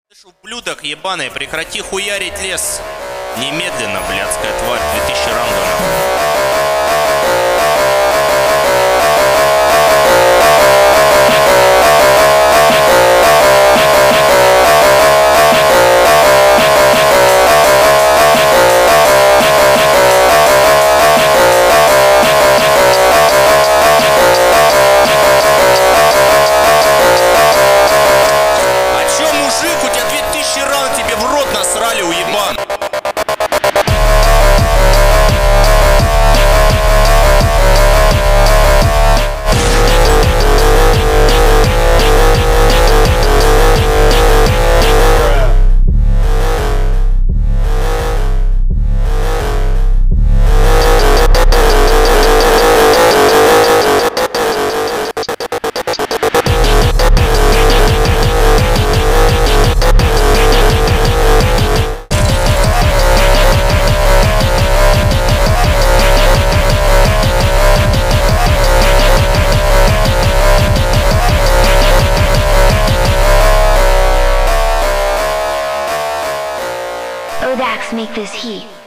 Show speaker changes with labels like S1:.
S1: Слышь, ублюдок ебаный, прекрати хуярить лес. Немедленно, блядская тварь, 2000 рангов. А чё, мужик, у тебя 2000 ран, тебе в рот насрали, уебан.
S2: Odax make this heat.